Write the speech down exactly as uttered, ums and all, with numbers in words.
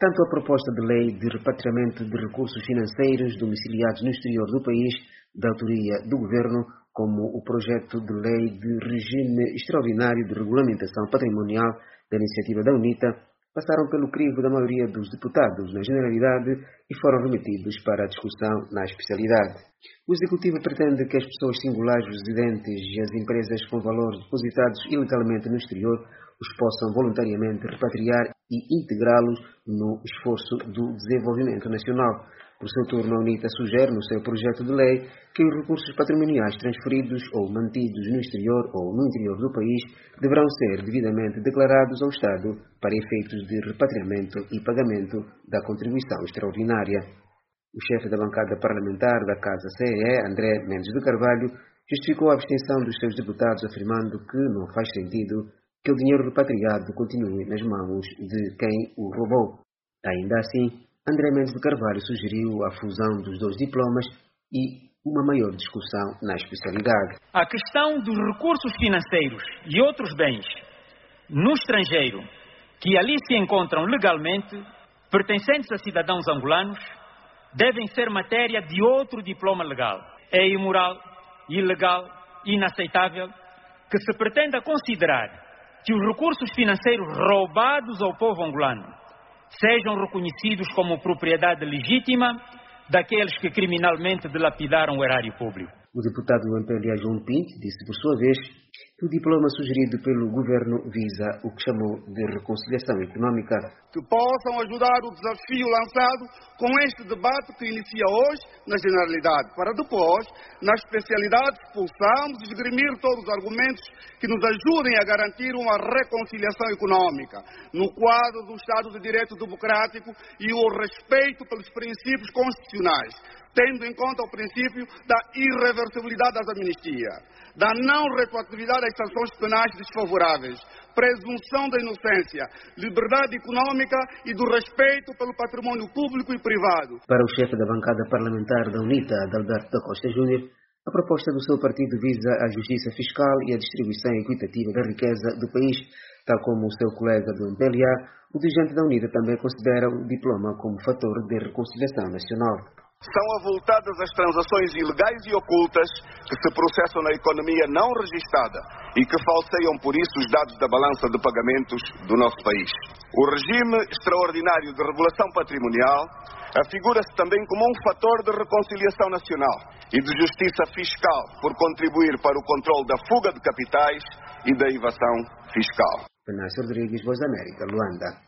Tanto a proposta de lei de repatriamento de recursos financeiros domiciliados no exterior do país, da autoria do Governo, como o projeto de lei de regime extraordinário de regulamentação patrimonial da iniciativa da UNITA, passaram pelo crivo da maioria dos deputados na generalidade e foram remetidos para a discussão na especialidade. O Executivo pretende que as pessoas singulares residentes e as empresas com valores depositados ilegalmente no exterior os possam voluntariamente repatriar e integrá-los no esforço do desenvolvimento nacional. Por seu turno, a UNITA sugere no seu projeto de lei que os recursos patrimoniais transferidos ou mantidos no exterior ou no interior do país deverão ser devidamente declarados ao Estado para efeitos de repatriamento e pagamento da contribuição extraordinária. O chefe da bancada parlamentar da Casa C E E, André Mendes de Carvalho, justificou a abstenção dos seus deputados afirmando que não faz sentido que o dinheiro repatriado continue nas mãos de quem o roubou. Ainda assim, André Mendes de Carvalho sugeriu a fusão dos dois diplomas e uma maior discussão na especialidade. A questão dos recursos financeiros e outros bens no estrangeiro que ali se encontram legalmente, pertencentes a cidadãos angolanos, devem ser matéria de outro diploma legal. É imoral, ilegal, inaceitável que se pretenda considerar que os recursos financeiros roubados ao povo angolano sejam reconhecidos como propriedade legítima daqueles que criminalmente dilapidaram o erário público. O deputado do M P L A João Pinto disse, por sua vez, que o diploma sugerido pelo Governo visa o que chamou de reconciliação econômica. Que possam ajudar o desafio lançado com este debate que inicia hoje na generalidade, para depois, na especialidade, possamos esgrimir todos os argumentos que nos ajudem a garantir uma reconciliação econômica, no quadro do Estado de Direito Democrático e o respeito pelos princípios constitucionais, tendo em conta o princípio da irreversibilidade das amnistias, da não retroatividade das sanções penais desfavoráveis, presunção da inocência, liberdade econômica e do respeito pelo patrimônio público e privado. Para o chefe da bancada parlamentar da UNITA, Adalberto da Costa Júnior, a proposta do seu partido visa a justiça fiscal e a distribuição equitativa da riqueza do país, tal como o seu colega do M P L A. O dirigente da UNITA também considera o diploma como fator de reconciliação nacional. São avultadas as transações ilegais e ocultas que se processam na economia não registada e que falseiam por isso os dados da balança de pagamentos do nosso país. O regime extraordinário de regulação patrimonial afigura-se também como um fator de reconciliação nacional e de justiça fiscal por contribuir para o controle da fuga de capitais e da evasão fiscal. Venâncio Rodrigues, Voz da América, Luanda.